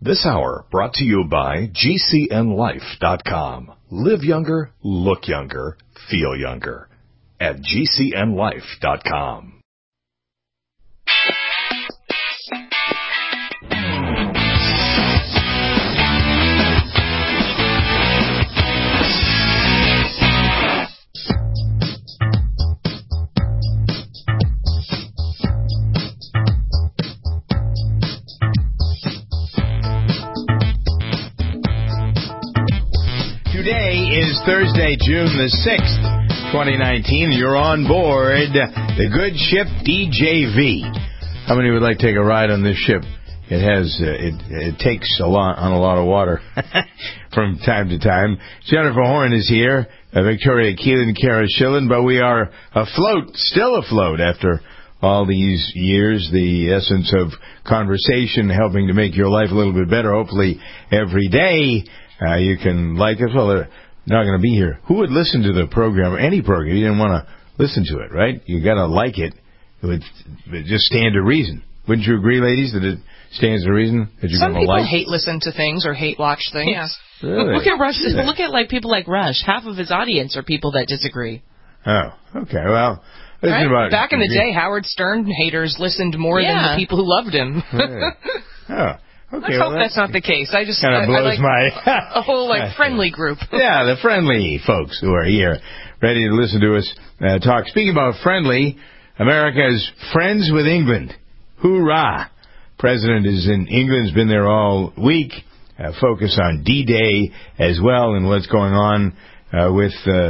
This hour brought to you by GCNLife.com. Live younger, look younger, feel younger. At GCNLife.com. Today is Thursday, June the 6th, 2019. You're on board the good ship DJV. How many would like to take a ride on this ship? It has it takes a lot of water from time to time. Jennifer Horn is here, Victoria Keelan, Kara Schillen, but we are still afloat after all these years. The essence of conversation helping to make your life a little bit better, hopefully every day. You can like us. Well, they're not going to be here. Who would listen to the program, or any program? You didn't want to listen to it, right? You got to like it. It would just stand to reason. Wouldn't you agree, ladies, that it stands to reason that you're going to like? Some people hate listen to things or hate watch things. Yeah. Really? Look at Rush. Look at people like Rush. Half of his audience are people that disagree. Oh, okay. Well, right? Back in the day, Howard Stern haters listened more than the people who loved him. Oh. Okay, I hope that's not the case. I just kind of blows like a whole friendly group. Yeah, the friendly folks who are here, ready to listen to us talk. Speaking about friendly, America's friends with England. Hoorah! President is in England. Has been there all week. Focus on D-Day as well and what's going on with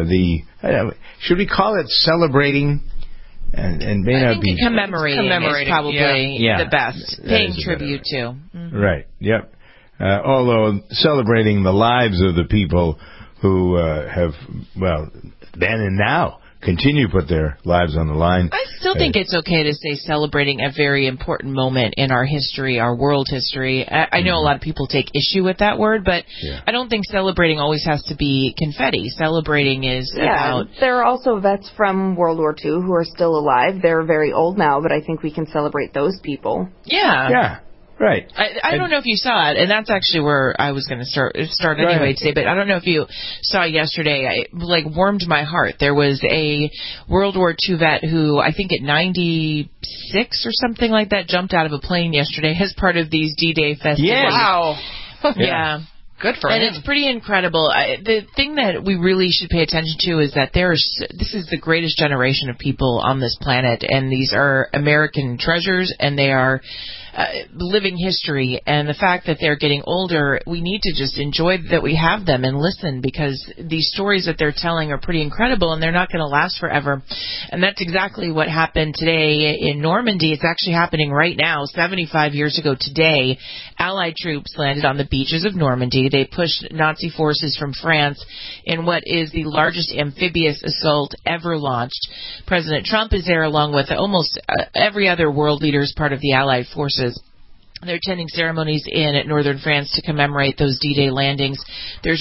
should we call it celebrating? And may not be commemorating is probably the best. Paying tribute to. Mm-hmm. Right. Yep. Although celebrating the lives of the people who have then and now continue to put their lives on the line. I still think it's okay to say celebrating a very important moment in our history, our world history. I know a lot of people take issue with that word, but I don't think celebrating always has to be confetti. Celebrating is about... There are also vets from World War II who are still alive. They're very old now, but I think we can celebrate those people. Yeah. Yeah. Right. I don't know if you saw it, and that's actually where I was going to start anyway today, but I don't know if you saw yesterday. It warmed my heart. There was a World War II vet who, I think at 96 or something like that, jumped out of a plane yesterday as part of these D-Day festivities. Yes. Wow. Yeah. Good for him. And it's pretty incredible. The thing that we really should pay attention to is that this is the greatest generation of people on this planet, and these are American treasures, and they are living history. And the fact that they're getting older, we need to just enjoy that we have them and listen, because these stories that they're telling are pretty incredible, and they're not going to last forever. And that's exactly what happened today in Normandy. It's actually happening right now. 75 years ago today, Allied troops landed on the beaches of Normandy. They pushed Nazi forces from France in what is the largest amphibious assault ever launched. President Trump is there along with almost every other world leader as part of the Allied forces. They're attending ceremonies in northern France to commemorate those D-Day landings. There's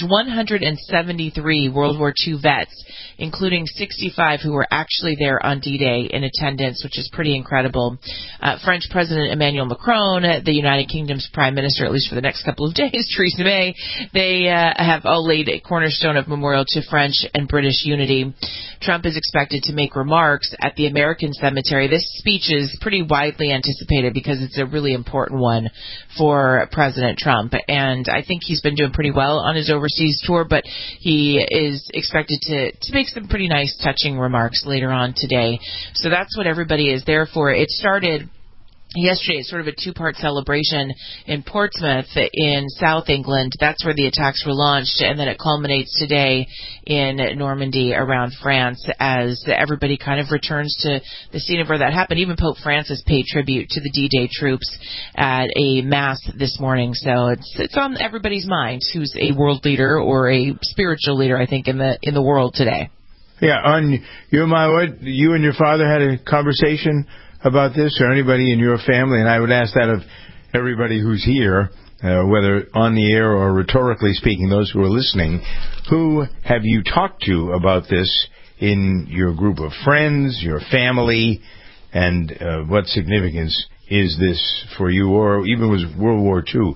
173 World War II vets, including 65 who were actually there on D-Day in attendance, which is pretty incredible. French President Emmanuel Macron, the United Kingdom's Prime Minister, at least for the next couple of days, Theresa May, they have all laid a cornerstone of memorial to French and British unity. Trump is expected to make remarks at the American Cemetery. This speech is pretty widely anticipated because it's a really important one for President Trump, and I think he's been doing pretty well on his overseas tour, but he is expected to make some pretty nice, touching remarks later on today. So that's what everybody is there for. It started yesterday. It's sort of a two-part celebration in Portsmouth in South England. That's where the attacks were launched, and then it culminates today in Normandy around France as everybody kind of returns to the scene of where that happened. Even Pope Francis paid tribute to the D-Day troops at a mass this morning. So it's on everybody's minds who's a world leader or a spiritual leader, I think, in the world today. Yeah, on you and your father had a conversation about this, or anybody in your family, and I would ask that of everybody who's here, whether on the air or rhetorically speaking, those who are listening. Who have you talked to about this in your group of friends, your family, and what significance is this for you, or even was World War II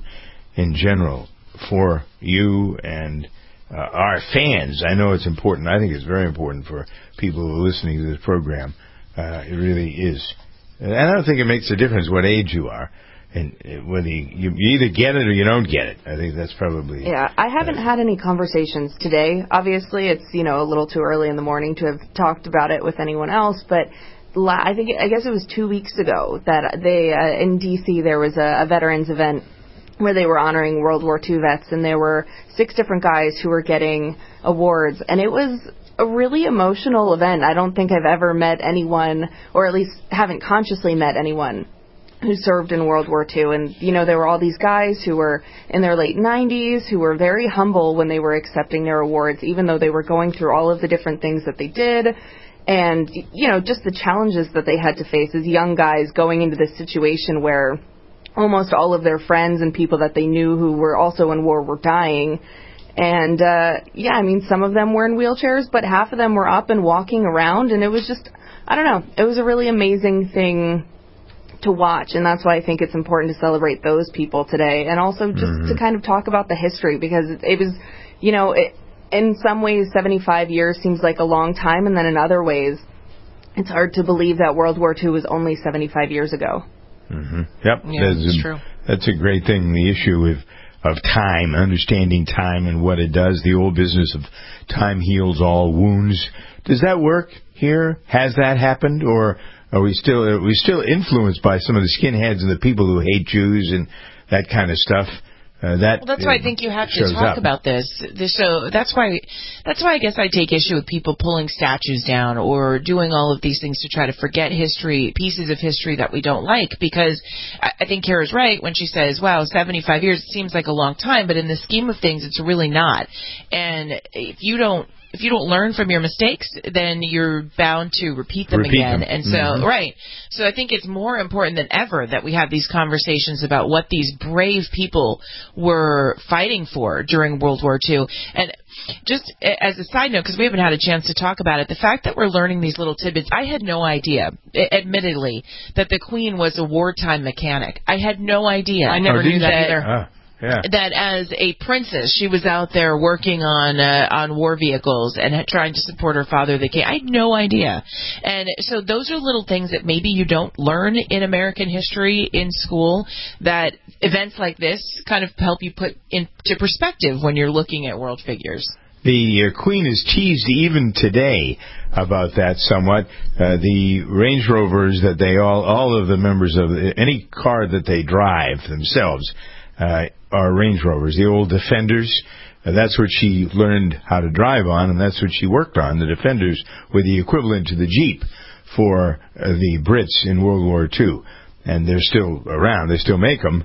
in general for you and our fans. I know it's important. I think it's very important for people who are listening to this program. It really is. And I don't think it makes a difference what age you are. And whether you either get it or you don't get it. I think that's probably... Yeah, I haven't had any conversations today. Obviously, it's, a little too early in the morning to have talked about it with anyone else, but I guess it was 2 weeks ago that they, in D.C., there was a veterans event where they were honoring World War II vets, and there were 6 different guys who were getting awards, and it was a really emotional event. I don't think I've ever met anyone, or at least haven't consciously met anyone, who served in World War II. And, there were all these guys who were in their late 90s who were very humble when they were accepting their awards, even though they were going through all of the different things that they did. And, just the challenges that they had to face as young guys going into this situation where almost all of their friends and people that they knew who were also in war were dying. And, some of them were in wheelchairs, but half of them were up and walking around. And it was just, I don't know, it was a really amazing thing to watch, and that's why I think it's important to celebrate those people today, and also just to kind of talk about the history, because it was, in some ways 75 years seems like a long time, and then in other ways it's hard to believe that World War II was only 75 years ago. Mm-hmm. Yep, yeah, that's true. That's a great thing, the issue of time, understanding time and what it does, the old business of time heals all wounds. Does that work here? Has that happened, or are we still influenced by some of the skinheads and the people who hate Jews and that kind of stuff? That's why I think you have to talk about this. So that's why I guess I take issue with people pulling statues down or doing all of these things to try to forget history, pieces of history that we don't like. Because I think Kara's right when she says, "Wow, 75 years seems like a long time," but in the scheme of things, it's really not. And if you don't learn from your mistakes, then you're bound to repeat them again. And so, right. So I think it's more important than ever that we have these conversations about what these brave people were fighting for during World War II. And just as a side note, because we haven't had a chance to talk about it, the fact that we're learning these little tidbits, I had no idea, admittedly, that the Queen was a wartime mechanic. I had no idea. I never knew that either. Yeah. That as a princess, she was out there working on war vehicles and trying to support her father, the king. I had no idea. And so those are little things that maybe you don't learn in American history in school, that events like this kind of help you put into perspective when you're looking at world figures. The Queen is teased even today about that somewhat. The Range Rovers that all of the members of any car that they drive themselves are Range Rovers, the old Defenders. That's what she learned how to drive on, and that's what she worked on. The Defenders were the equivalent to the Jeep for the Brits in World War II, and they're still around. They still make them.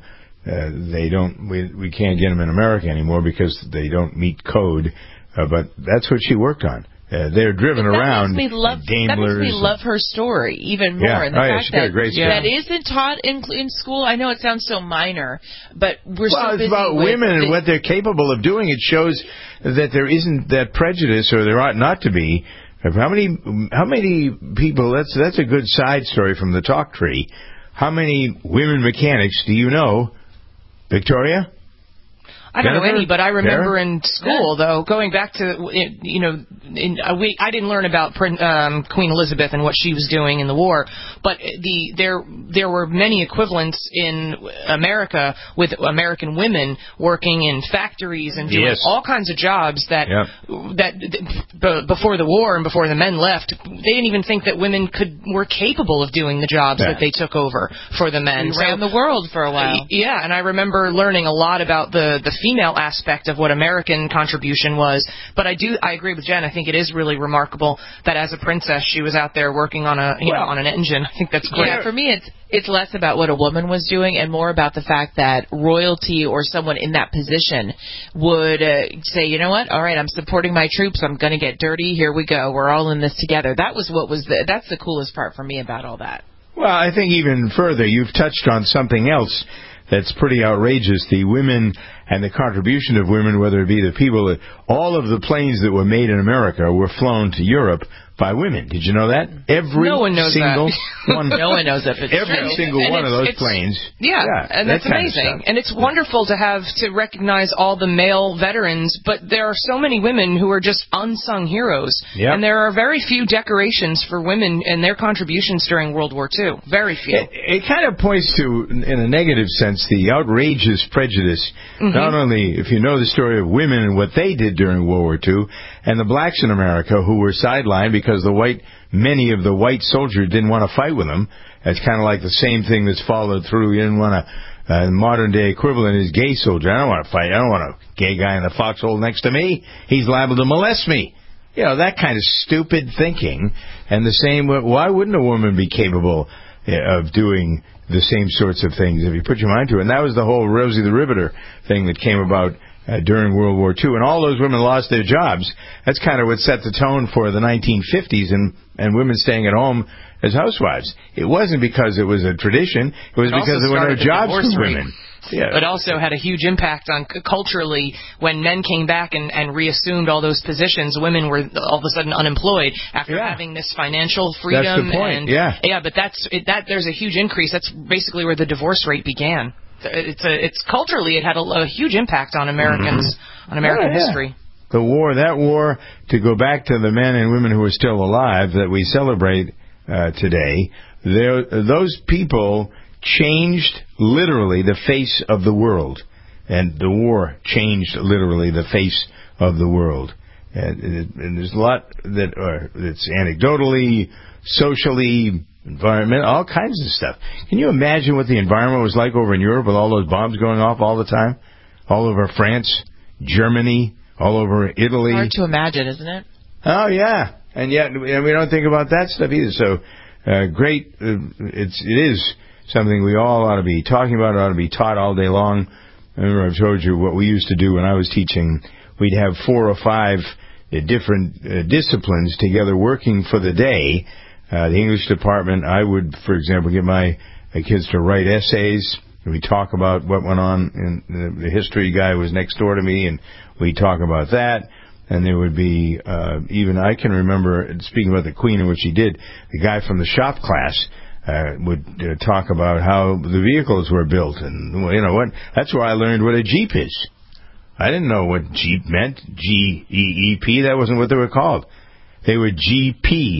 We can't get them in America anymore because they don't meet code. But that's what she worked on. They're driven around. That makes me love her story even more. And the fact that isn't taught in school. I know it sounds so minor, but we're so busy. It's about women and what they're capable of doing. It shows that there isn't that prejudice, or there ought not to be. How many people? That's a good side story from the talk tree. How many women mechanics do you know, Victoria? I don't know any, but I remember in school, though, going back to, I didn't learn about Queen Elizabeth and what she was doing in the war, but there were many equivalents in America with American women working in factories and doing all kinds of jobs that before the war and before the men left, they didn't even think that women were capable of doing the jobs that they took over for the men. We ran the world for a while. Yeah, and I remember learning a lot about the female aspect of what American contribution was. But I agree with Jen. I think it is really remarkable that as a princess she was out there working on on an engine. I think that's great. Yeah, for me it's less about what a woman was doing and more about the fact that royalty or someone in that position would say, you know what, all right, I'm supporting my troops, I'm going to get dirty, here we go, we're all in this together. That's the coolest part for me about all that. Well, I think even further, you've touched on something else that's pretty outrageous. The women and the contribution of women, whether it be the people, all of the planes that were made in America were flown to Europe by women. Did you know that? No one knows single that. one. No one knows that. Every single one of those planes. Yeah, and that's amazing. And it's wonderful to recognize all the male veterans, but there are so many women who are just unsung heroes. Yep. And there are very few decorations for women and their contributions during World War II. Very few. It kind of points to, in a negative sense, the outrageous prejudice, not only if you know the story of women and what they did during World War II, and the blacks in America who were sidelined because many of the white soldiers didn't want to fight with them. It's kind of like the same thing that's followed through. You didn't want a modern-day equivalent is gay soldier. I don't want to fight. I don't want a gay guy in the foxhole next to me. He's liable to molest me. You know, that kind of stupid thinking. And the same, why wouldn't a woman be capable of doing the same sorts of things if you put your mind to it? And that was the whole Rosie the Riveter thing that came about during World War II, and all those women lost their jobs. That's kind of what set the tone for the 1950s and women staying at home as housewives. It wasn't because it was a tradition. It was because there were no jobs for women. Yeah. It also had a huge impact on culturally when men came back and reassumed all those positions. Women were all of a sudden unemployed after having this financial freedom. That's the point. And, but there's a huge increase. That's basically where the divorce rate began. It's culturally, it had a huge impact on Americans, on American history. That war, to go back to the men and women who are still alive that we celebrate today, those people changed literally the face of the world. And the war changed literally the face of the world. And there's a lot that's anecdotally, socially, environment, all kinds of stuff. Can you imagine what the environment was like over in Europe with all those bombs going off all the time? All over France, Germany, all over Italy. Hard to imagine, isn't it? Oh, yeah. And yet we don't think about that stuff either. So great. It is something we all ought to be talking about, ought to be taught all day long. I remember I've told you what we used to do when I was teaching. We'd have 4 or 5 different disciplines together working for the day. The English department, I would, for example, get my kids to write essays. We talk about what went on, and the history guy was next door to me, and we talk about that. And there would be, even I can remember, speaking about the Queen and what she did, the guy from the shop class would talk about how the vehicles were built. And, you know what, that's where I learned what a Jeep is. I didn't know what Jeep meant, G-E-E-P. That wasn't what they were called. They were J-E-E-P.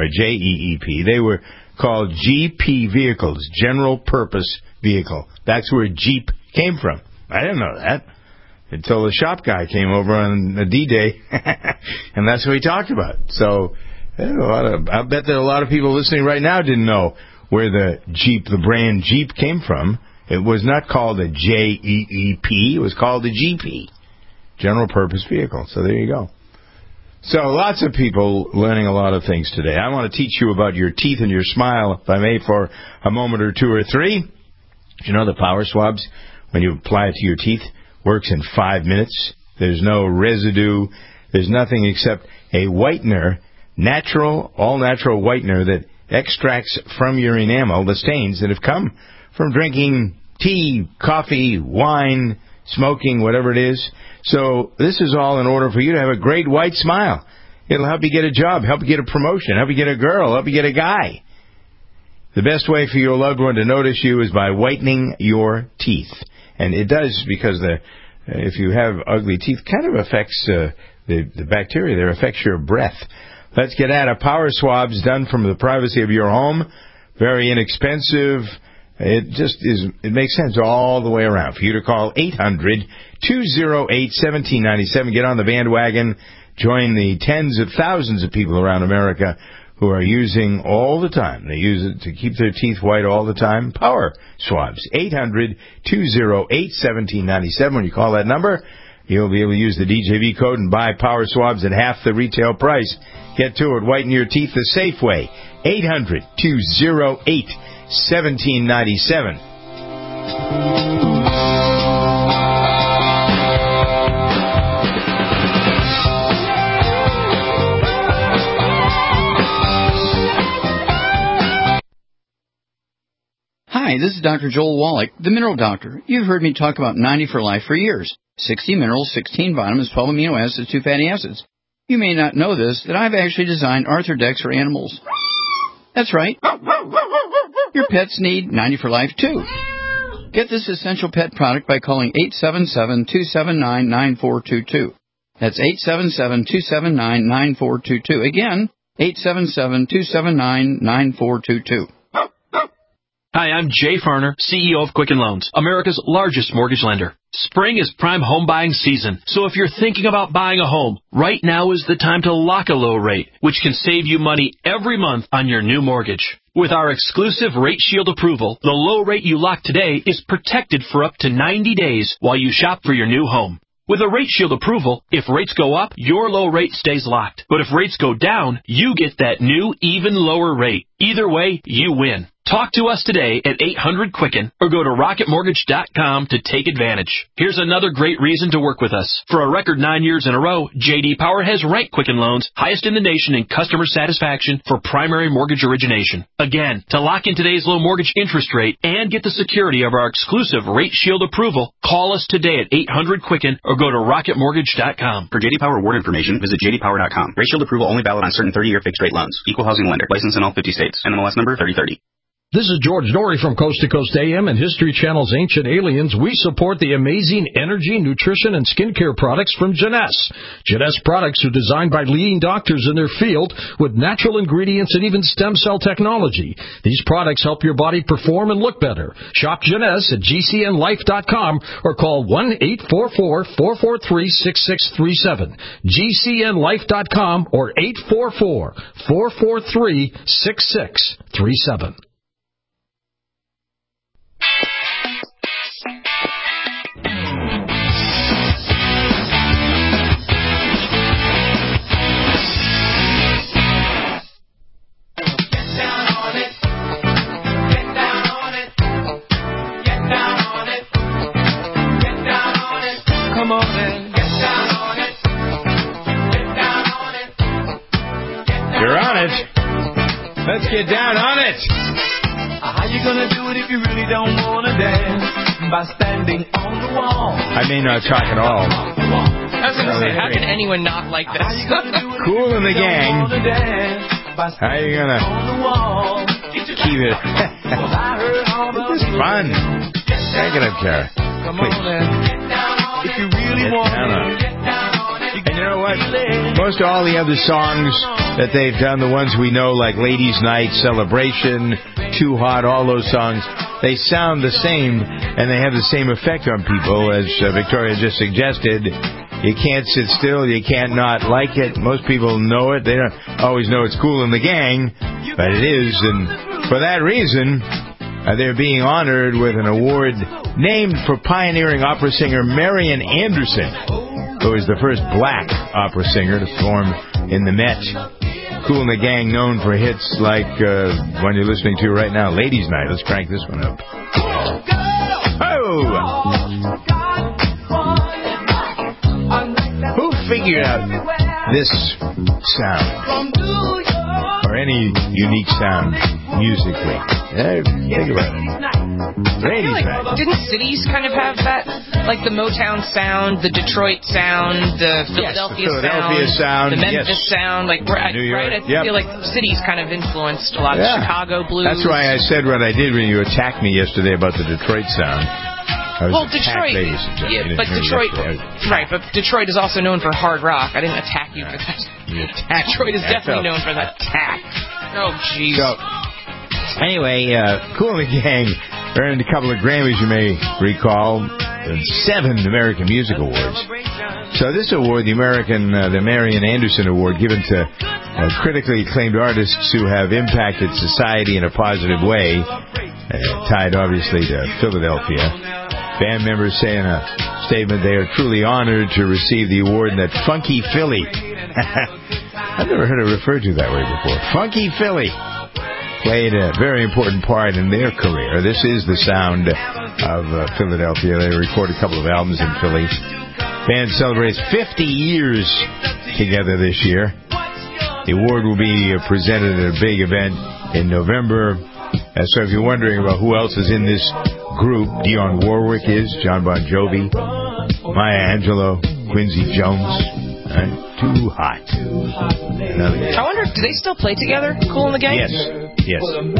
They were called GP vehicles, General Purpose Vehicle. That's where Jeep came from. I didn't know that until the shop guy came over on a D-Day, and that's what he talked about. So I bet that a lot of people listening right now didn't know where the brand Jeep came from. It was not called a J-E-E-P. It was called a GP, General Purpose Vehicle. So there you go. So lots of people learning a lot of things today. I want to teach you about your teeth and your smile, if I may, for a moment or 2 or 3. You know the power swabs, when you apply it to your teeth, works in 5 minutes. There's no residue. There's nothing except a whitener, all-natural whitener that extracts from your enamel the stains that have come from drinking tea, coffee, wine, smoking, whatever it is. So this is all in order for you to have a great white smile. It'll help you get a job, help you get a promotion, help you get a girl, help you get a guy. The best way for your loved one to notice you is by whitening your teeth. And it does, because if you have ugly teeth, kind of affects the bacteria there, affects your breath. Let's get at it. Power swabs done from the privacy of your home. Very inexpensive. It makes sense all the way around. For you to call 800-208-1797. Get on the bandwagon. Join the tens of thousands of people around America who are using all the time. They use it to keep their teeth white all the time. Power swabs. 800-208-1797. When you call that number, you'll be able to use the DJV code and buy power swabs at half the retail price. Get to it. Whiten your teeth the safe way. 800-208-1797. Hi, this is Dr. Joel Wallach, the Mineral Doctor. You've heard me talk about 90 for Life for years. 60 minerals, 16 vitamins, 12 amino acids, 2 fatty acids. You may not know this, that I've actually designed Arthrodex for animals. That's right. Your pets need 90 for Life, too. Get this essential pet product by calling 877-279-9422. That's 877-279-9422. Again, 877-279-9422. Hi, I'm Jay Farner, CEO of Quicken Loans, America's largest mortgage lender. Spring is prime home buying season, so if you're thinking about buying a home, right now is the time to lock a low rate, which can save you money every month on your new mortgage. With our exclusive Rate Shield approval, the low rate you lock today is protected for up to 90 days while you shop for your new home. With a Rate Shield approval, if rates go up, your low rate stays locked. But if rates go down, you get that new, even lower rate. Either way, you win. Talk to us today at 800-QUICKEN or go to rocketmortgage.com to take advantage. Here's another great reason to work with us. For a record 9 years in a row, J.D. Power has ranked Quicken Loans highest in the nation in customer satisfaction for primary mortgage origination. Again, to lock in today's low mortgage interest rate and get the security of our exclusive Rate Shield approval, call us today at 800-QUICKEN or go to rocketmortgage.com. For J.D. Power award information, visit jdpower.com. Rate Shield approval only valid on certain 30-year fixed-rate loans. Equal housing lender. License in all 50 states. NMLS number 3030. This is George Norrie from Coast to Coast AM and History Channel's Ancient Aliens. We support the amazing energy, nutrition, and skincare products from Jeunesse. Jeunesse products are designed by leading doctors in their field with natural ingredients and even stem cell technology. These products help your body perform and look better. Shop Jeunesse at GCNLife.com or call 1-844-443-6637. GCNLife.com or 844-443-6637. You're on it. Let's get down on it. How you gonna do it if you really don't wanna dance? By standing on the wall. I may not talk at all. I was gonna say, how can anyone not like this? Cool in the Gang. How are you gonna keep it? This is fun. Crank it up, Kara. If you really want it. And you know what? Most of all the other songs that they've done, the ones we know, like Ladies' Night, Celebration, Too Hot, all those songs, they sound the same, and they have the same effect on people, as Victoria just suggested. You can't sit still. You can't not like it. Most people know it. They don't always know it's Cool in the Gang, but it is. And for that reason, they're being honored with an award named for pioneering opera singer Marian Anderson, who is the first black opera singer to perform in the Met. Cool in the Gang, known for hits like one you're listening to right now, Ladies' Night. Let's crank this one up. Oh! Who figured out this sound? Or any unique sound musically? Think about it. Ladies' Night. Didn't cities kind of have that? Like the Motown sound, the Detroit sound, the Philadelphia sound, the Memphis sound. Like, right? I feel like cities kind of influenced a lot of Chicago blues. That's why I said what I did when you attacked me yesterday about the Detroit sound. Well, Detroit, but Detroit, right? But Detroit is also known for hard rock. I didn't attack you for that. Detroit is definitely known for that. Oh, jeez. So, anyway, Cool in the Gang earned a couple of Grammys, you may recall, and 7 American Music Awards. So this award, the Marian Anderson Award, given to critically acclaimed artists who have impacted society in a positive way, tied obviously to Philadelphia. Band members say in a statement they are truly honored to receive the award in that Funky Philly. I've never heard it referred to that way before. Funky Philly played a very important part in their career. This is the sound of Philadelphia. They recorded a couple of albums in Philly. Band celebrates 50 years together this year. The award will be presented at a big event in November. So if you're wondering about who else is in this group, Dionne Warwick is, John Bon Jovi, Maya Angelou, Quincy Jones, Too Hot. I wonder, do they still play together, Kool and the Gang? Yes. Yep.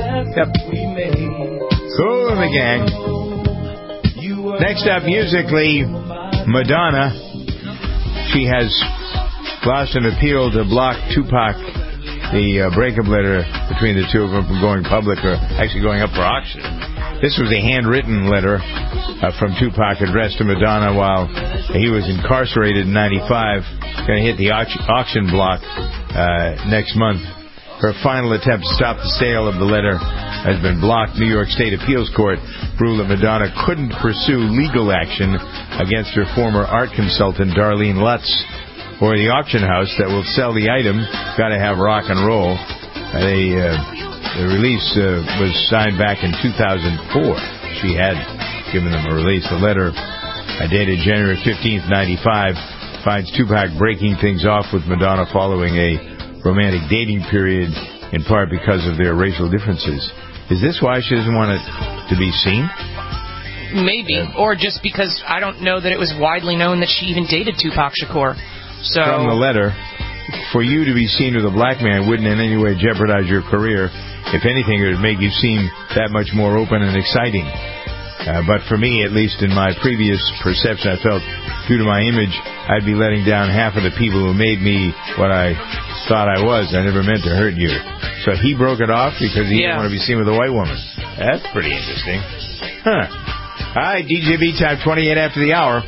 Kool and the Gang. Next up, musically, Madonna. She has lost an appeal to block Tupac, the breakup letter between the two of them from going public or actually going up for auction. This was a handwritten letter from Tupac addressed to Madonna while he was incarcerated in 95. Going to hit the auction block next month. Her final attempt to stop the sale of the letter has been blocked. New York State Appeals Court ruled that Madonna couldn't pursue legal action against her former art consultant, Darlene Lutz, or the auction house that will sell the item. Got to have rock and roll. The release was signed back in 2004. She had given them a release. The letter, dated January 15th, 95, finds Tupac breaking things off with Madonna following a romantic dating period, in part because of their racial differences. Is this why she doesn't want it to be seen? Maybe. Or just because I don't know that it was widely known that she even dated Tupac Shakur. So from the letter, for you to be seen with a black man wouldn't in any way jeopardize your career. If anything, it would make you seem that much more open and exciting. But for me, at least in my previous perception, I felt, due to my image, I'd be letting down half of the people who made me what I thought I was. I never meant to hurt you. So he broke it off because he didn't want to be seen with a white woman. That's pretty interesting. Huh. All right, DJB time, 28 after the hour.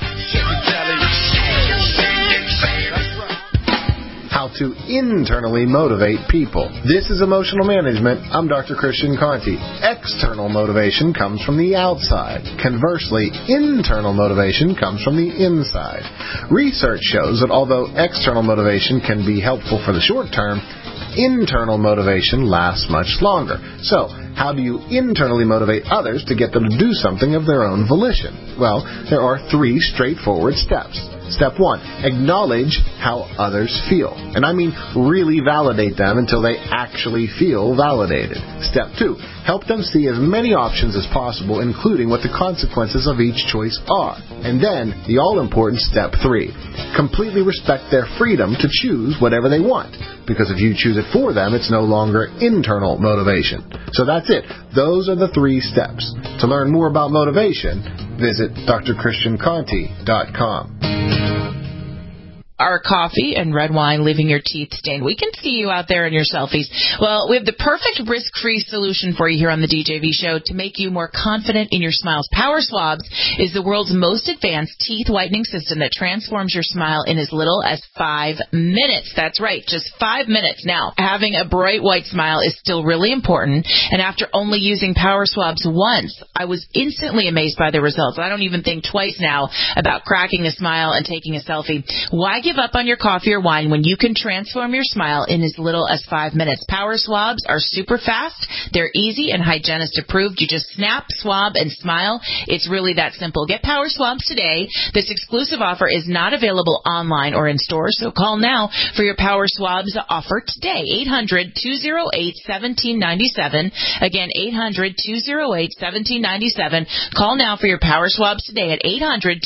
How to internally motivate people. This is Emotional Management. I'm Dr. Christian Conti. External motivation comes from the outside. Conversely, internal motivation comes from the inside. Research shows that although external motivation can be helpful for the short term, internal motivation lasts much longer. So, how do you internally motivate others to get them to do something of their own volition? Well, there are 3 straightforward steps. Step 1, acknowledge how others feel. And I mean really validate them until they actually feel validated. Step 2, help them see as many options as possible, including what the consequences of each choice are. And then, the all-important Step 3, completely respect their freedom to choose whatever they want. Because if you choose it for them, it's no longer internal motivation. So that's it. Those are the 3 steps. To learn more about motivation, visit drchristianconti.com. Our coffee and red wine leaving your teeth stained. We can see you out there in your selfies. Well, we have the perfect risk-free solution for you here on the DJV show to make you more confident in your smiles. Power Swabs is the world's most advanced teeth whitening system that transforms your smile in as little as 5 minutes. That's right, just 5 minutes. Now, having a bright white smile is still really important, and after only using Power Swabs once, I was instantly amazed by the results. I don't even think twice now about cracking a smile and taking a selfie. Why give up on your coffee or wine when you can transform your smile in as little as 5 minutes? Power Swabs are super fast. They're easy and hygienist approved. You just snap, swab, and smile. It's really that simple. Get Power Swabs today. This exclusive offer is not available online or in stores, so call now for your Power Swabs offer today. 800-208-1797. Again, 800-208-1797. Call now for your Power Swabs today at 800-208-1797.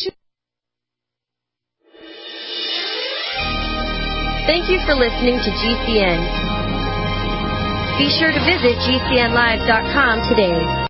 Thank you for listening to GCN. Be sure to visit GCNlive.com today.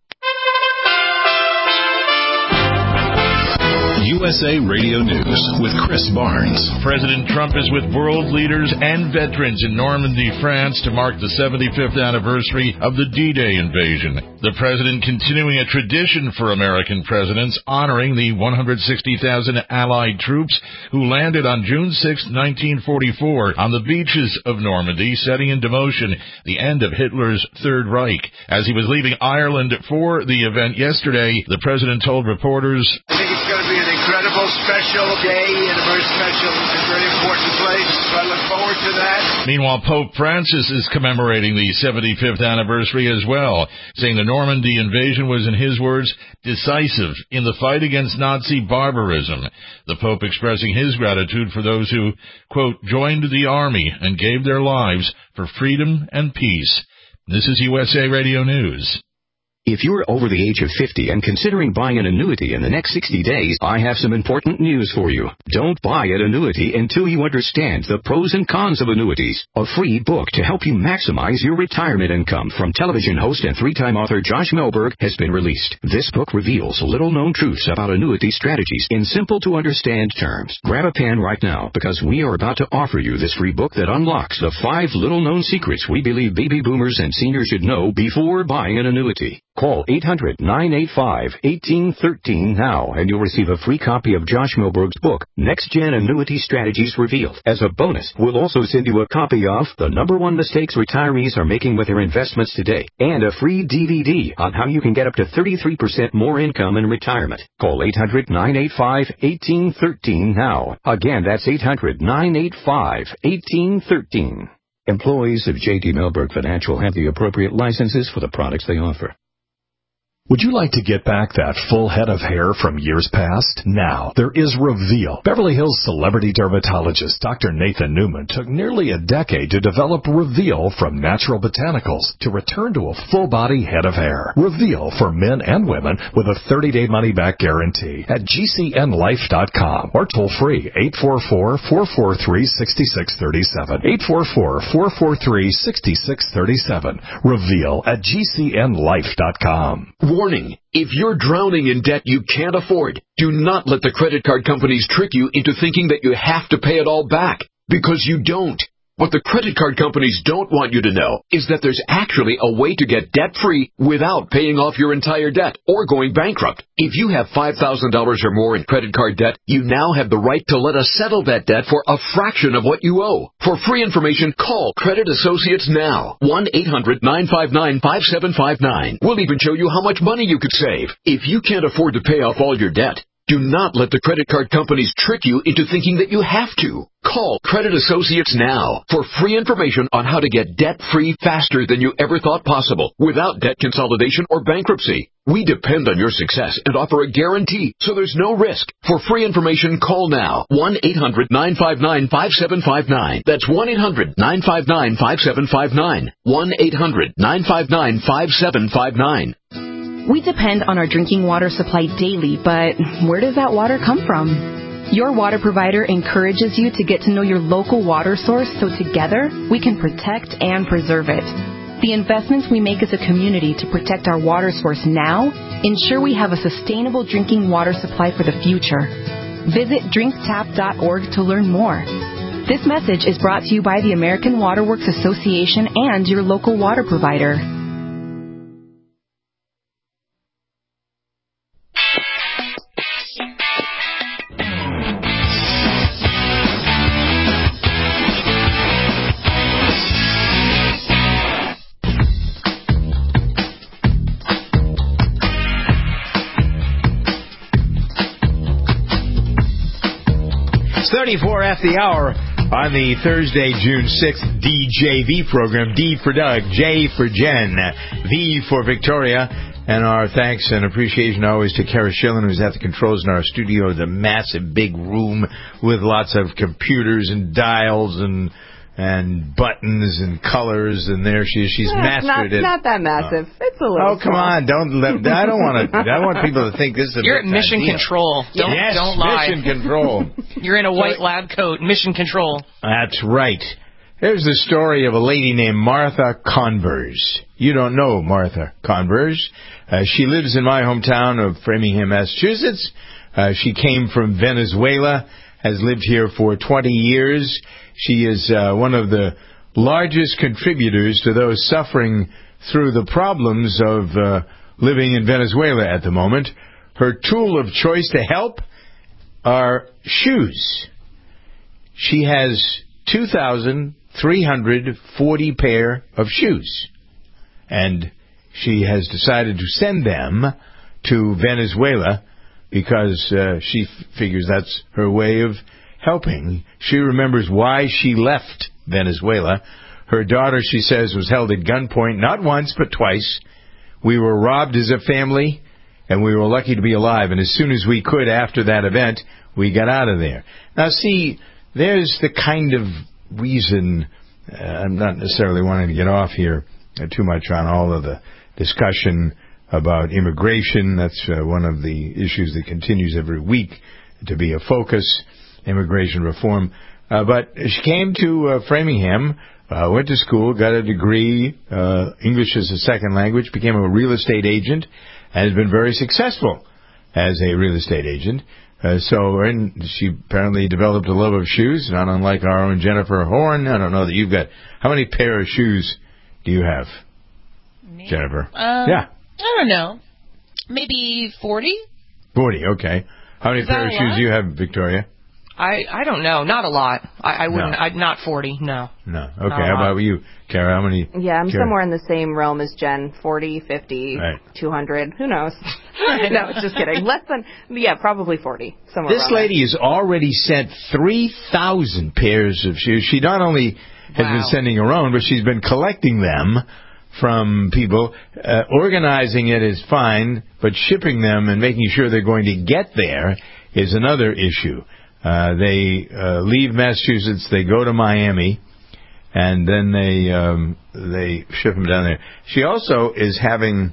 USA Radio News with Chris Barnes. President Trump is with world leaders and veterans in Normandy, France to mark the 75th anniversary of the D-Day invasion. The president continuing a tradition for American presidents, honoring the 160,000 Allied troops who landed on June 6, 1944 on the beaches of Normandy, setting into motion the end of Hitler's Third Reich. As he was leaving Ireland for the event yesterday, the president told reporters, I think it's going to be an incredible, special day in a very special and very important place. So I look forward to that. Meanwhile, Pope Francis is commemorating the 75th anniversary as well, saying the Normandy invasion was, in his words, decisive in the fight against Nazi barbarism. The Pope expressing his gratitude for those who, quote, joined the army and gave their lives for freedom and peace. This is USA Radio News. If you're over the age of 50 and considering buying an annuity in the next 60 days, I have some important news for you. Don't buy an annuity until you understand the pros and cons of annuities. A free book to help you maximize your retirement income from television host and three-time author Josh Melberg has been released. This book reveals little-known truths about annuity strategies in simple-to-understand terms. Grab a pen right now because we are about to offer you this free book that unlocks the 5 little-known secrets we believe baby boomers and seniors should know before buying an annuity. Call 800-985-1813 now, and you'll receive a free copy of Josh Melberg's book, Next Gen Annuity Strategies Revealed. As a bonus, we'll also send you a copy of The #1 Mistakes Retirees Are Making with Their Investments Today, and a free DVD on how you can get up to 33% more income in retirement. Call 800-985-1813 now. Again, that's 800-985-1813. Employees of J.D. Melberg Financial have the appropriate licenses for the products they offer. Would you like to get back that full head of hair from years past? Now, there is Reveal. Beverly Hills celebrity dermatologist Dr. Nathan Newman took nearly a decade to develop Reveal from natural botanicals to return to a full-body head of hair. Reveal for men and women with a 30-day money-back guarantee at GCNlife.com or toll-free 844-443-6637. 844-443-6637. Reveal at GCNlife.com. Warning, if you're drowning in debt you can't afford, do not let the credit card companies trick you into thinking that you have to pay it all back, because you don't. What the credit card companies don't want you to know is that there's actually a way to get debt-free without paying off your entire debt or going bankrupt. If you have $5,000 or more in credit card debt, you now have the right to let us settle that debt for a fraction of what you owe. For free information, call Credit Associates now. 1-800-959-5759. We'll even show you how much money you could save. If you can't afford to pay off all your debt, do not let the credit card companies trick you into thinking that you have to. Call Credit Associates now for free information on how to get debt-free faster than you ever thought possible without debt consolidation or bankruptcy. We depend on your success and offer a guarantee, so there's no risk. For free information, call now. 1-800-959-5759. That's 1-800-959-5759. 1-800-959-5759. We depend on our drinking water supply daily, but where does that water come from? Your water provider encourages you to get to know your local water source so together we can protect and preserve it. The investments we make as a community to protect our water source now ensure we have a sustainable drinking water supply for the future. Visit drinktap.org to learn more. This message is brought to you by the American Water Works Association and your local water provider. It's 34 after the hour on the Thursday, June 6th DJV program. D for Doug, J for Jen, V for Victoria. And our thanks and appreciation always to Kara Schillen, who's at the controls in our studio, the massive big room with lots of computers and dials and buttons and colors, and there she is. She's mastered it. Not that massive. It's a little. Oh, come on! I want people to think this is a. You're at mission control. Don't lie. Mission control. You're in a white lab coat. Mission control. That's right. Here's the story of a lady named Martha Converse. You don't know Martha Converse. She lives in my hometown of Framingham, Massachusetts. She came from Venezuela, has lived here for 20 years. She is one of the largest contributors to those suffering through the problems of living in Venezuela at the moment. Her tool of choice to help are shoes. She has 2,340 pair of shoes. And she has decided to send them to Venezuela because she figures that's her way of helping. She remembers why she left Venezuela. Her daughter, she says, was held at gunpoint not once but twice. We were robbed as a family, and we were lucky to be alive. And as soon as we could after that event, we got out of there. Now, see, there's the kind of reason I'm not necessarily wanting to get off here too much on all of the discussion about immigration. That's one of the issues that continues every week to be a focus, immigration reform. But she came to Framingham, went to school, got a degree, English as a second language, became a real estate agent, and has been very successful as a real estate agent. She apparently developed a love of shoes, not unlike our own Jennifer Horn. I don't know that you've got... How many pair of shoes do you have, Jennifer? I don't know. Maybe 40? 40, okay. How many pair of shoes do you have, Victoria? I don't know. Not a lot. I wouldn't. No. Not 40. No. No. Okay. How about you, Kara? How many? Yeah, I'm somewhere in the same realm as Jen. 40, 50, 200. Who knows? No, just kidding. Less than. Yeah, probably 40. Somewhere. This lady has already sent 3,000 pairs of shoes. She not only has been sending her own, but she's been collecting them from people. Organizing it is fine, but shipping them and making sure they're going to get there is another issue. They leave Massachusetts, they go to Miami, and then they ship them down there. She also is having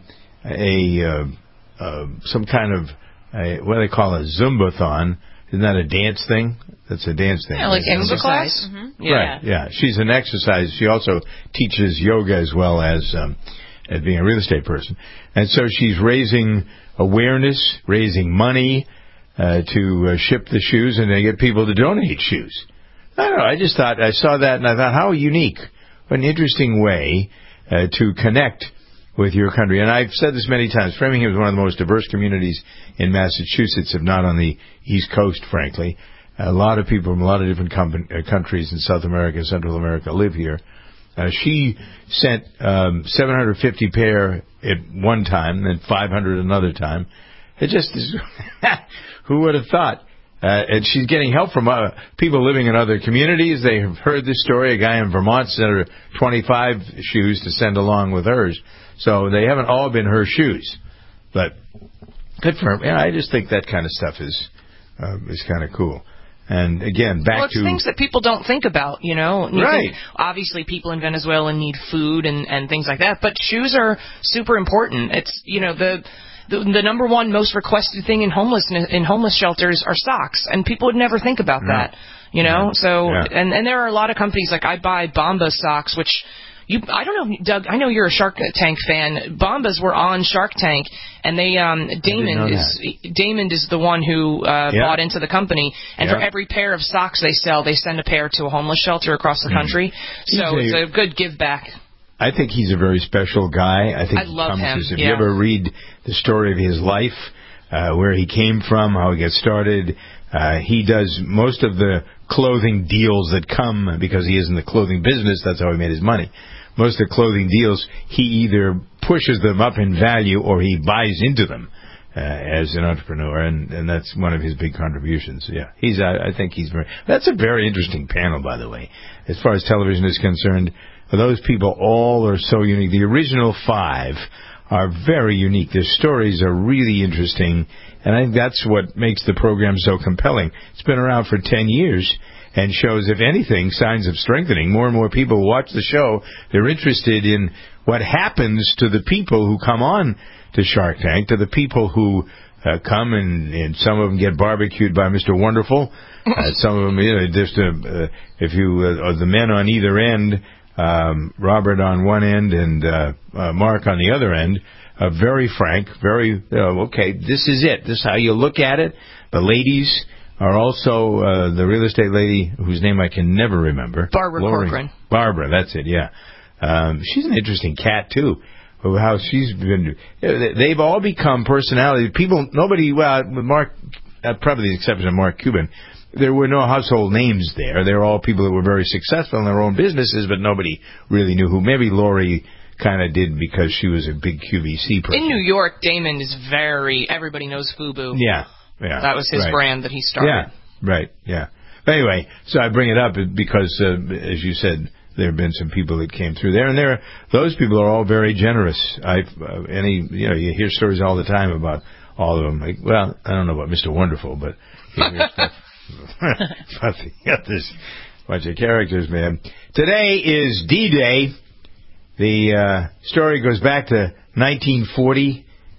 some kind of what do they call a Zumba-thon. Isn't that a dance thing? That's a dance thing. Yeah, like exercise. Mm-hmm. Yeah. Right. Yeah. She's an exercise. She also teaches yoga as well as being a real estate person, and so she's raising awareness, raising money. To ship the shoes and they get people to donate shoes. I don't know. I just thought, I saw that and I thought, how unique. What an interesting way to connect with your country. And I've said this many times. Framingham is one of the most diverse communities in Massachusetts, if not on the East Coast, frankly. A lot of people from a lot of different countries in South America and Central America live here. She sent 750 pair at one time, then 500 another time. It just is... Who would have thought? And she's getting help from people living in other communities. They have heard this story. A guy in Vermont sent her 25 shoes to send along with hers. So they haven't all been her shoes. But good for her. Yeah, I just think that kind of stuff is kind of cool. And again, back to things that people don't think about, you know. Right. Obviously, people in Venezuela need food and things like that. But shoes are super important. It's, you know, the number one most requested thing in homeless shelters are socks, and people would never think about that, you know. So and there are a lot of companies, like I buy Bombas socks, which I don't know, Doug. I know you're a Shark Tank fan. Bombas were on Shark Tank, and they Damon is the one who bought into the company, and for every pair of socks they sell, they send a pair to a homeless shelter across the country. So it's a good give back. I think he's a very special guy. I love him. If you ever read the story of his life, where he came from, how he got started, he does most of the clothing deals that come, because he is in the clothing business, that's how he made his money. Most of the clothing deals, he either pushes them up in value or he buys into them as an entrepreneur, and that's one of his big contributions. Yeah, I think he's very... That's a very interesting panel, by the way. As far as television is concerned, those people all are so unique. The original 5 are very unique. Their stories are really interesting, and I think that's what makes the program so compelling. It's been around for 10 years and shows, if anything, signs of strengthening. More and more people watch the show. They're interested in what happens to the people who come on to Shark Tank, to the people who come and some of them get barbecued by Mr. Wonderful. Some of them, if you the men on either end, Robert on one end and Mark on the other end, very frank, very, okay, this is it. This is how you look at it. The ladies are also the real estate lady, whose name I can never remember. Barbara Corcoran. Barbara, that's it, yeah. She's an interesting cat, too. How she's been... They've all become personalities. With Mark, probably the exception of Mark Cuban, there were no household names there. They were all people that were very successful in their own businesses, but nobody really knew who. Maybe Lori kind of did because she was a big QVC person. In New York, Damon is everybody knows FUBU. Yeah. That was his brand that he started. Yeah, right, yeah. But anyway, so I bring it up because, as you said, there have been some people that came through there, and those people are all very generous. You hear stories all the time about all of them. Like, well, I don't know about Mr. Wonderful, but you hear stuff about the others. Bunch of characters, man. Today is D-Day. The story goes back to 1940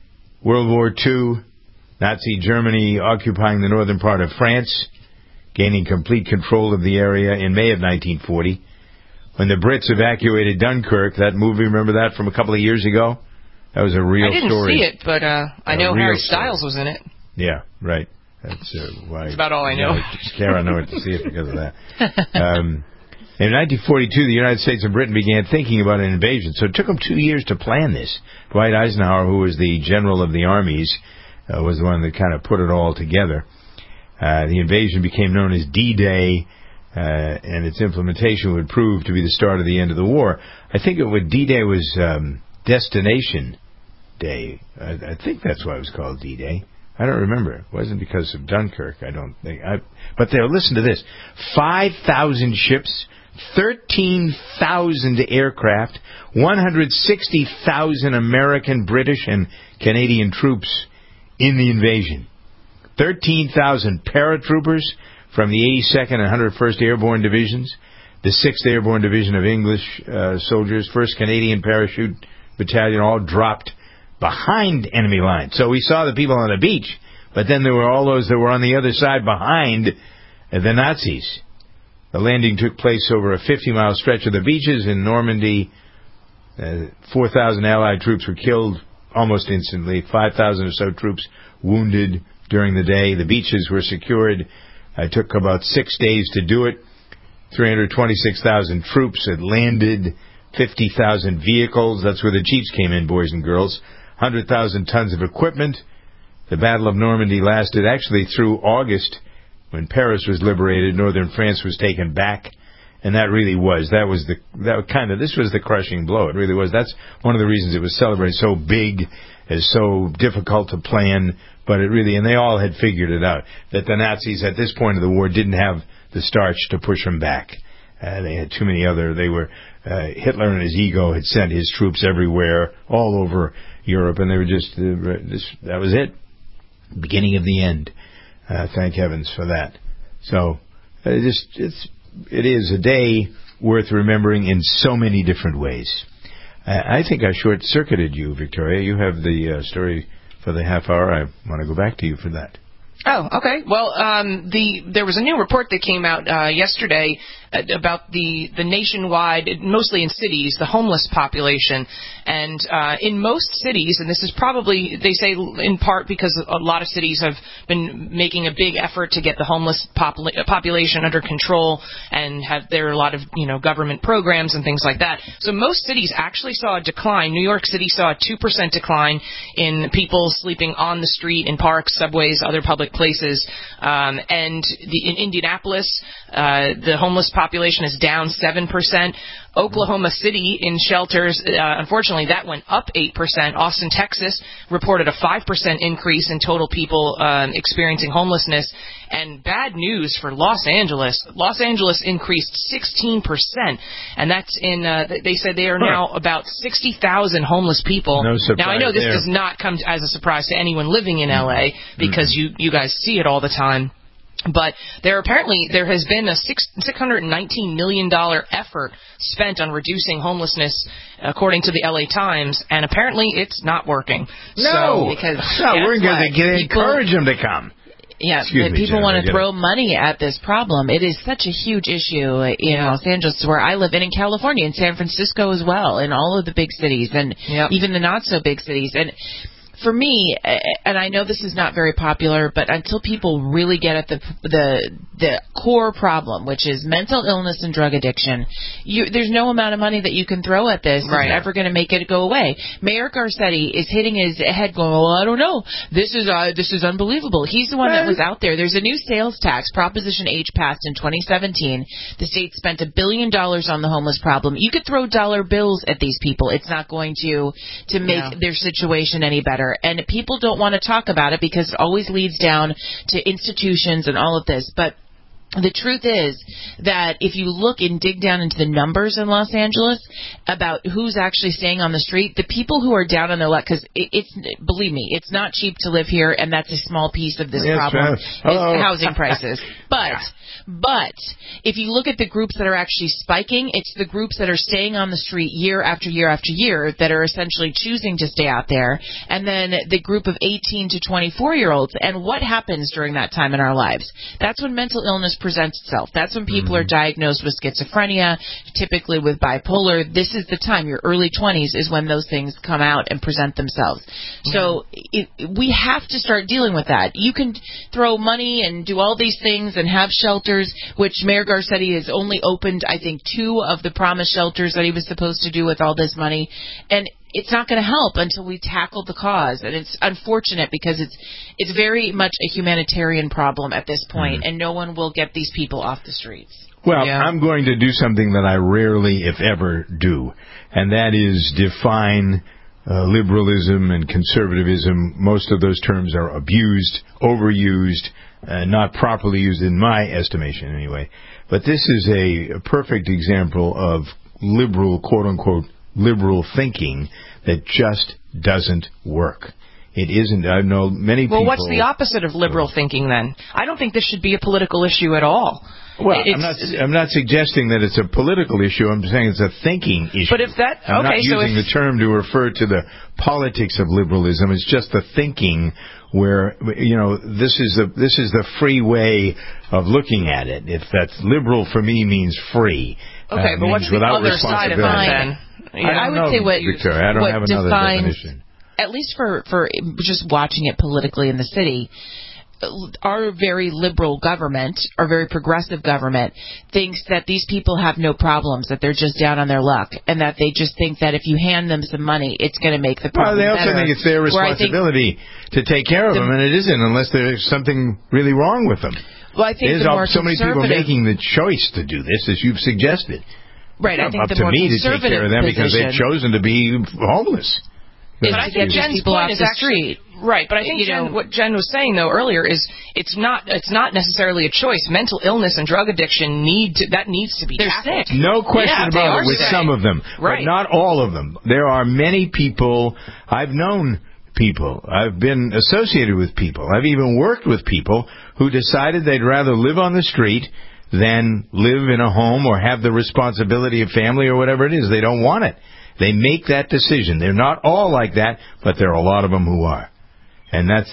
World War II, Nazi Germany occupying the northern part of France, gaining complete control of the area in May of 1940. When the Brits evacuated Dunkirk, that movie, remember that from a couple of years ago? That was a real story. I didn't see it, but I know Harry Styles was in it. Yeah, right. That's why. That's about all I know. Kara went to see it because of that. In 1942, the United States and Britain began thinking about an invasion, so it took them 2 years to plan this. Dwight Eisenhower, who was the general of the armies, was the one that kind of put it all together. The invasion became known as D-Day, and its implementation would prove to be the start of the end of the war. I think D-Day was Destination Day. I think that's why it was called D-Day. I don't remember. It wasn't because of Dunkirk, I don't think. But there, listen to this. 5,000 ships, 13,000 aircraft, 160,000 American, British, and Canadian troops in the invasion. 13,000 paratroopers from the 82nd and 101st Airborne Divisions, the 6th Airborne Division of English soldiers, 1st Canadian Parachute Battalion, all dropped behind enemy lines. So we saw the people on the beach, but then there were all those that were on the other side behind the Nazis. The landing took place over a 50-mile stretch of the beaches in Normandy. 4,000 Allied troops were killed almost instantly, 5,000 or so troops wounded during the day. The beaches were secured. It took about 6 days to do it. 326,000 troops had landed, 50,000 vehicles. That's where the Jeeps came in, boys and girls. 100,000 tons of equipment. The Battle of Normandy lasted actually through August, when Paris was liberated. Northern France was taken back, and this was the crushing blow. It really was. That's one of the reasons it was celebrated so big, is so difficult to plan, but it really, and they all had figured it out, that the Nazis at this point of the war didn't have the starch to push them back. They had too many Hitler and his ego had sent his troops everywhere, all over Europe, and they were that was it. Beginning of the end. Thank heavens for that. So, it is a day worth remembering in so many different ways. I think I short-circuited you, Victoria. You have the story for the half hour. I want to go back to you for that. Oh, okay. Well, there was a new report that came out yesterday about the nationwide, mostly in cities, the homeless population. And in most cities, and this is probably, they say in part because a lot of cities have been making a big effort to get the homeless population under control, and there are a lot of government programs and things like that. So most cities actually saw a decline. New York City saw a 2% decline in people sleeping on the street, in parks, subways, other public places. And in Indianapolis, the homeless population is down 7%. Oklahoma City in shelters, unfortunately, that went up 8%. Austin, Texas, reported a 5% increase in total people experiencing homelessness. And bad news for Los Angeles. Los Angeles increased 16%, and that's in. They said they are now about 60,000 homeless people. No surprise. Now I know this does not come as a surprise to anyone living in LA, because you guys see it all the time. But there has been a $619 million effort spent on reducing homelessness, according to the LA Times, and apparently it's not working. No, we're going to encourage them to come. Yeah, people want to throw money at this problem. It is such a huge issue in Los Angeles, where I live, and in California, in San Francisco as well, in all of the big cities, and even the not so big cities. And for me, and I know this is not very popular, but until people really get at the core problem, which is mental illness and drug addiction, there's no amount of money that you can throw at this that's ever going to make it go away. Mayor Garcetti is hitting his head going, well, I don't know. This is unbelievable. He's the one that was out there. There's a new sales tax, Proposition H, passed in 2017. The state spent $1 billion on the homeless problem. You could throw dollar bills at these people. It's not going to make their situation any better. And people don't want to talk about it because it always leads down to institutions and all of this. But The truth is that if you look and dig down into the numbers in Los Angeles about who's actually staying on the street, the people who are down on their luck, because believe me, it's not cheap to live here, and that's a small piece of this problem, is housing prices. But if you look at the groups that are actually spiking, it's the groups that are staying on the street year after year after year that are essentially choosing to stay out there, and then the group of 18 to 24-year-olds. And what happens during that time in our lives? That's when mental illness presents itself. That's when people are diagnosed with schizophrenia, typically with bipolar. This is the time, your early 20s, is when those things come out and present themselves. So we have to start dealing with that. You can throw money and do all these things and have shelters, which Mayor Garcetti has only opened, I think, 2 of the promised shelters that he was supposed to do with all this money. And it's not going to help until we tackle the cause. And it's unfortunate because it's very much a humanitarian problem at this point, and no one will get these people off the streets. Well, I'm going to do something that I rarely, if ever, do, and that is define liberalism and conservatism. Most of those terms are abused, overused, not properly used in my estimation anyway. But this is a perfect example of liberal, quote-unquote, liberal thinking that just doesn't work. It isn't. I know many people... Well, what's the opposite of liberal thinking, then? I don't think this should be a political issue at all. Well, I'm not suggesting that it's a political issue. I'm saying it's a thinking issue. But if that... I'm not using the term to refer to the politics of liberalism. It's just the thinking where, this is the free way of looking at it. If that's liberal for me means free. Okay, but what's the other side of that, then? I would say what Victoria, I don't have another definition. At least for just watching it politically in the city, our very liberal government, our very progressive government, thinks that these people have no problems, that they're just down on their luck, and that they just think that if you hand them some money, it's going to make the problem better. Well, they also think it's their responsibility to take care of them, and it isn't unless there's something really wrong with them. Well, I think there's so many people making the choice to do this, as you've suggested. Right, I think up the more to me to take care of them because they've chosen to be homeless. But I think Jen's point is actually right. But I think what Jen was saying though earlier is it's not necessarily a choice. Mental illness and drug addiction needs to be tackled. No question about it with some of them, but not all of them. There are many people. I've known people. I've been associated with people. I've even worked with people who decided they'd rather live on the street than live in a home or have the responsibility of family or whatever it is. They don't want it. They make that decision. They're not all like that, but there are a lot of them who are. And but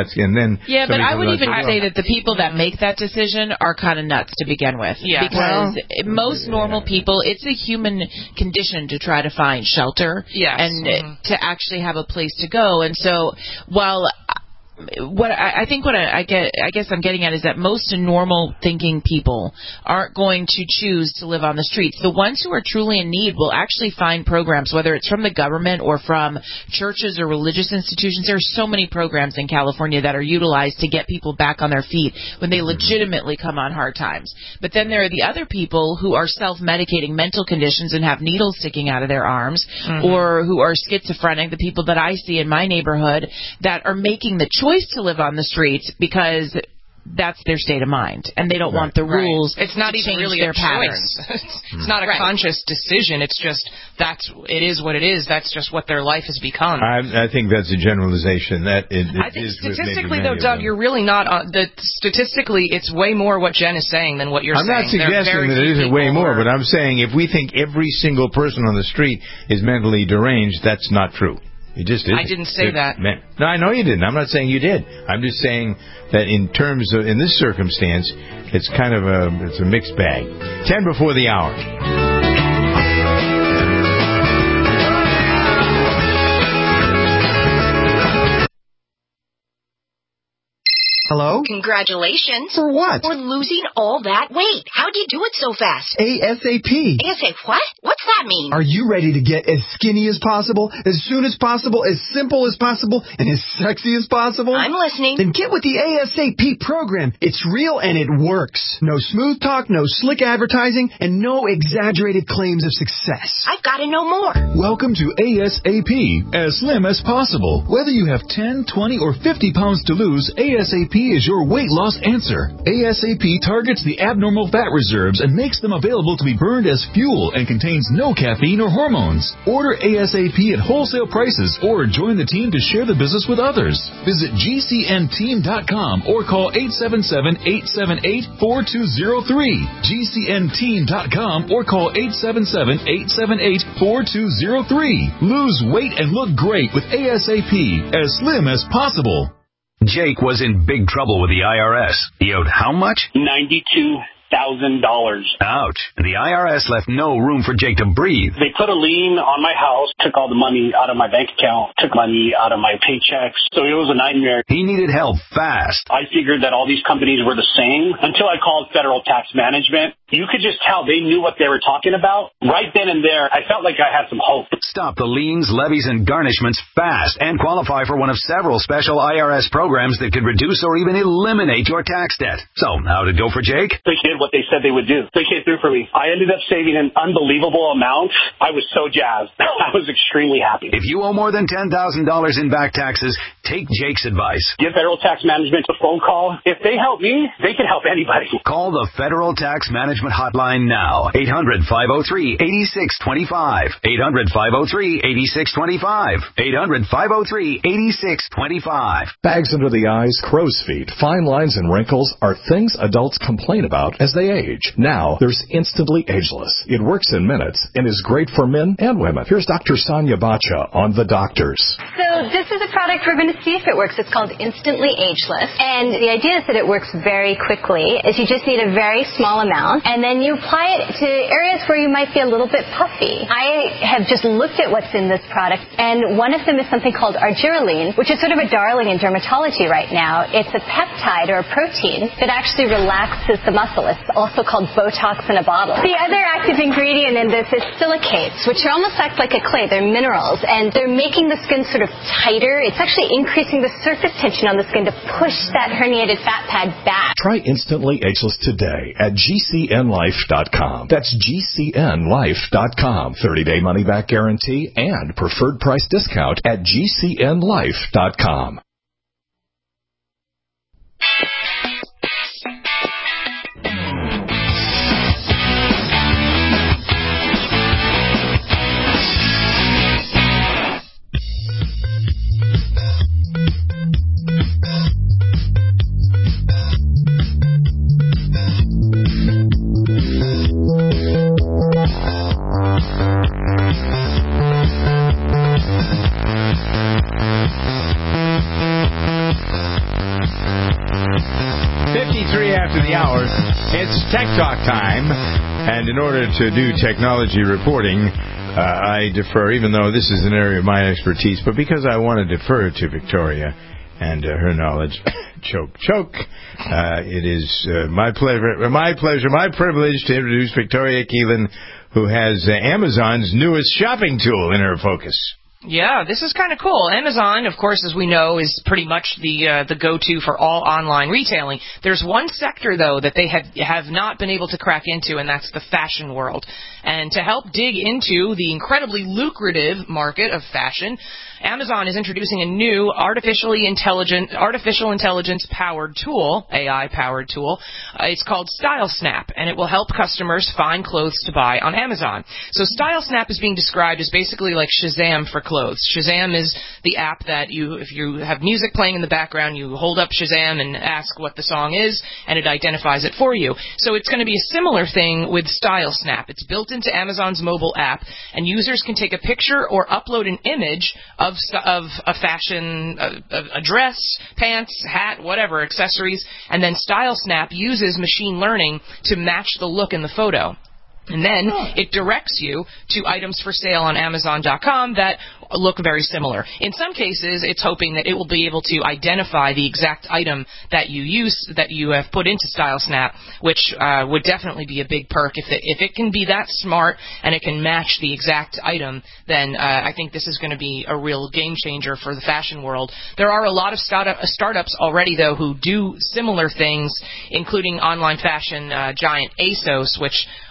I would even say that the people that make that decision are kind of nuts to begin with. Yeah. Because most normal people, it's a human condition to try to find shelter and to actually have a place to go. And so while I guess I'm getting at is that most normal thinking people aren't going to choose to live on the streets. The ones who are truly in need will actually find programs, whether it's from the government or from churches or religious institutions. There are so many programs in California that are utilized to get people back on their feet when they legitimately come on hard times. But then there are the other people who are self-medicating mental conditions and have needles sticking out of their arms, or who are schizophrenic, the people that I see in my neighborhood that are making the choice to live on the streets because that's their state of mind, and they don't want the rules. It's not even really their a choice. It's not a conscious decision. It's just it is what it is. That's just what their life has become. I think that's a generalization. I think statistically, though, Doug, you're really not. Statistically, it's way more what Jen is saying than what you're saying. I'm not suggesting that it isn't way more, but I'm saying if we think every single person on the street is mentally deranged, that's not true. It just isn't. I didn't say that. No, I know you didn't. I'm not saying you did. I'm just saying that in terms of, in this circumstance, it's kind of it's a mixed bag. 10 before the hour. Hello? Congratulations. For what? For losing all that weight. How'd you do it so fast? ASAP. ASAP what? What's that mean? Are you ready to get as skinny as possible, as soon as possible, as simple as possible, and as sexy as possible? I'm listening. Then get with the ASAP program. It's real and it works. No smooth talk, no slick advertising, and no exaggerated claims of success. I've got to know more. Welcome to ASAP, as slim as possible. Whether you have 10, 20, or 50 pounds to lose, ASAP is your your weight loss answer. ASAP targets the abnormal fat reserves and makes them available to be burned as fuel and contains no caffeine or hormones. Order ASAP at wholesale prices or join the team to share the business with others. Visit GCNteam.com or call 877-878-4203. GCNteam.com or call 877-878-4203. Lose weight and look great with ASAP, as slim as possible. Jake was in big trouble with the IRS. He owed how much? $92,000. Ouch. The IRS left no room for Jake to breathe. They put a lien on my house, took all the money out of my bank account, took money out of my paychecks. So it was a nightmare. He needed help fast. I figured that all these companies were the same until I called Federal Tax Management. You could just tell they knew what they were talking about. Right then and there, I felt like I had some hope. Stop the liens, levies, and garnishments fast and qualify for one of several special IRS programs that could reduce or even eliminate your tax debt. So, how'd it go for Jake? They did what they said they would do. They came through for me. I ended up saving an unbelievable amount. I was so jazzed. I was extremely happy. If you owe more than $10,000 in back taxes, take Jake's advice. Give Federal Tax Management a phone call. If they help me, they can help anybody. Call the Federal Tax Management hotline now. 800-503-8625. 800-503-8625. 800-503-8625. Bags under the eyes, crow's feet, fine lines, and wrinkles are things adults complain about as they age. Now, there's Instantly Ageless. It works in minutes and is great for men and women. Here's Dr. Sonia Bacha on The Doctors. So this is a product we're going to see if it works. It's called Instantly Ageless. And the idea is that it works very quickly, is you just need a very small amount, and then you apply it to areas where you might be a little bit puffy. I have just looked at what's in this product, and one of them is something called argireline, which is sort of a darling in dermatology right now. It's a peptide or a protein that actually relaxes the muscle. It's also called Botox in a bottle. The other active ingredient in this is silicates, which almost act like a clay. They're minerals, and they're making the skin sort of tighter. It's actually increasing the surface tension on the skin to push that herniated fat pad back. Try Instantly Ageless today at GCNlife.com. That's GCNlife.com. 30-day money-back guarantee and preferred price discount at GCNlife.com. After the hour, it's Tech Talk time, and in order to do technology reporting, I defer, even though this is an area of my expertise, but because I want to defer to Victoria and her knowledge. Choke. It is my pleasure, my privilege to introduce Victoria Keelan, who has Amazon's newest shopping tool in her focus. Yeah, this is kind of cool. Amazon, of course, as we know, is pretty much the go-to for all online retailing. There's one sector, though, that they have not been able to crack into, and that's the fashion world. And to help dig into the incredibly lucrative market of fashion, Amazon is introducing a new artificial intelligence-powered tool, AI-powered tool. It's called Style Snap, and it will help customers find clothes to buy on Amazon. So Style Snap is being described as basically like Shazam for clothes. Shazam is the app that if you have music playing in the background, you hold up Shazam and ask what the song is, and it identifies it for you. So it's going to be a similar thing with Style Snap. It's built into Amazon's mobile app, and users can take a picture or upload an image of a fashion, a dress, pants, hat, whatever, accessories, and then Style Snap uses machine learning to match the look in the photo. And then it directs you to items for sale on Amazon.com that look very similar. In some cases, it's hoping that it will be able to identify the exact item that you have put into Style Snap, which would definitely be a big perk. If it can be that smart and it can match the exact item, then I think this is going to be a real game changer for the fashion world. There are a lot of startups already, though, who do similar things, including online fashion giant ASOS, which I know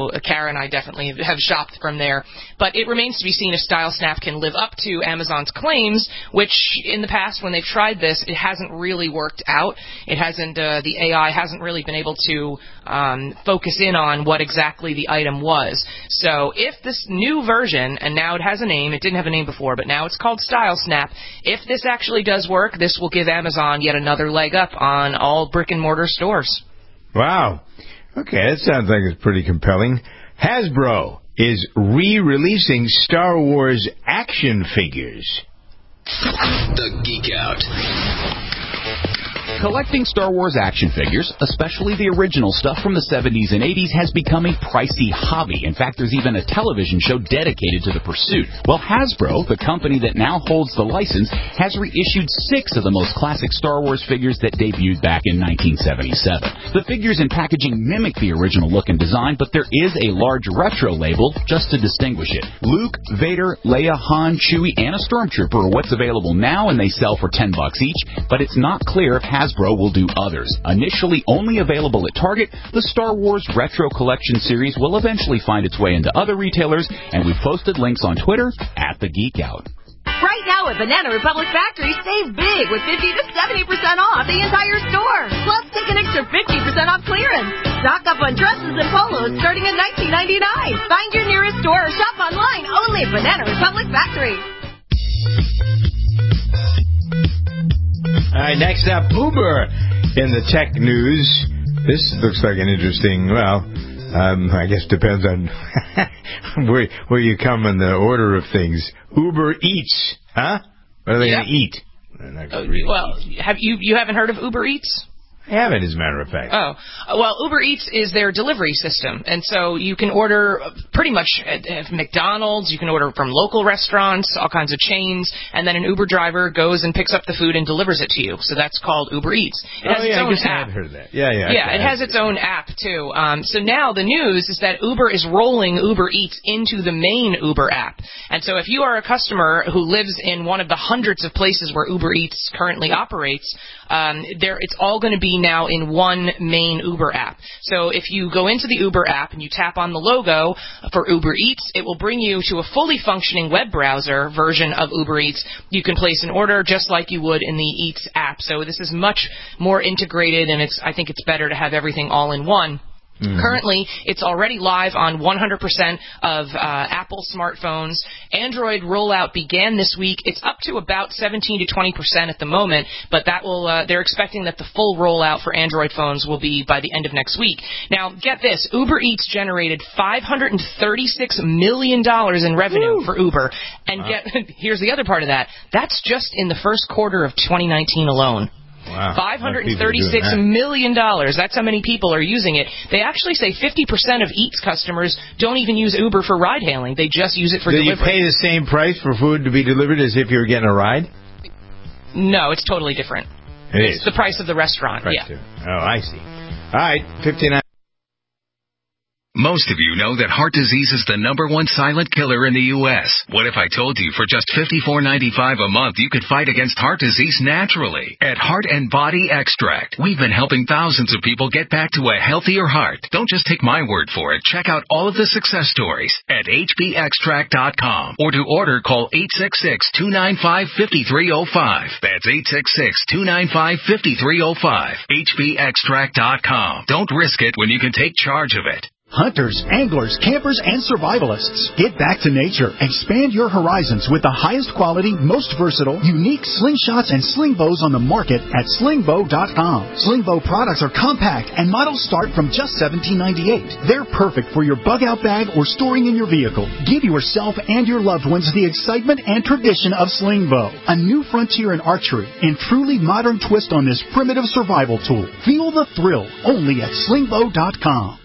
so Kara and I definitely have shopped from there. But it remains to be seen if Style Snap can live up to Amazon's claims, which in the past when they've tried this, it hasn't really worked out. It hasn't, the AI hasn't really been able to focus in on what exactly the item was. So if this new version, and now it has a name, it didn't have a name before, but now it's called Style Snap, if this actually does work, this will give Amazon yet another leg up on all brick-and-mortar stores. Wow. Okay, that sounds like it's pretty compelling. Hasbro is re-releasing Star Wars action figures. The Geek Out. Collecting Star Wars action figures, especially the original stuff from the 70s and 80s, has become a pricey hobby. In fact, there's even a television show dedicated to the pursuit. Well, Hasbro, the company that now holds the license, has reissued 6 of the most classic Star Wars figures that debuted back in 1977. The figures and packaging mimic the original look and design, but there is a large retro label just to distinguish it. Luke, Vader, Leia, Han, Chewie, and a Stormtrooper are what's available now, and they sell for $10 each, but it's not clear if Hasbro will do others. Initially only available at Target, the Star Wars Retro Collection series will eventually find its way into other retailers, and we've posted links on Twitter at The Geek Out. Right now at Banana Republic Factory, save big with 50 to 70% off the entire store. Plus, take an extra 50% off clearance. Stock up on dresses and polos starting at $19.99. Find your nearest store or shop online only at Banana Republic Factory. All right, next up, Uber in the tech news. This looks like an interesting, well, I guess depends on where you come in the order of things. Uber Eats, huh? What are they going to eat? Well, you haven't heard of Uber Eats? I haven't, as a matter of fact. Oh, well, Uber Eats is their delivery system, and so you can order pretty much at McDonald's, you can order from local restaurants, all kinds of chains, and then an Uber driver goes and picks up the food and delivers it to you. So that's called Uber Eats. It has its own app. I've heard of that. Yeah, it has its own app, too. So now the news is that Uber is rolling Uber Eats into the main Uber app. And so if you are a customer who lives in one of the hundreds of places where Uber Eats currently operates, it's all going to be now in one main Uber app. So if you go into the Uber app and you tap on the logo for Uber Eats, it will bring you to a fully functioning web browser version of Uber Eats. You can place an order just like you would in the Eats app. So this is much more integrated, and I think it's better to have everything all in one. Mm-hmm. Currently, it's already live on 100% of Apple smartphones. Android rollout began this week. It's up to about 17 to 20% at the moment, but that will they're expecting that the full rollout for Android phones will be by the end of next week. Now, get this. Uber Eats generated $536 million in revenue for Uber. And here's the other part of that. That's just in the first quarter of 2019 alone. Wow. $536 million. That's how many people are using it. They actually say 50% of Eats customers don't even use Uber for ride hailing. They just use it for delivery. Do you pay the same price for food to be delivered as if you were getting a ride? No, it's totally different. It's the price of the restaurant. Yeah. Oh, I see. All right, 59. Most of you know that heart disease is the #1 silent killer in the U.S. What if I told you for just $54.95 a month you could fight against heart disease naturally? At Heart and Body Extract, we've been helping thousands of people get back to a healthier heart. Don't just take my word for it. Check out all of the success stories at hbextract.com. Or to order, call 866-295-5305. That's 866-295-5305. hbextract.com. Don't risk it when you can take charge of it. Hunters, anglers, campers, and survivalists. Get back to nature. Expand your horizons with the highest quality, most versatile, unique slingshots and sling bows on the market at slingbow.com. Slingbow products are compact and models start from just $17.98. They're perfect for your bug-out bag or storing in your vehicle. Give yourself and your loved ones the excitement and tradition of Slingbow, a new frontier in archery and truly modern twist on this primitive survival tool. Feel the thrill only at slingbow.com.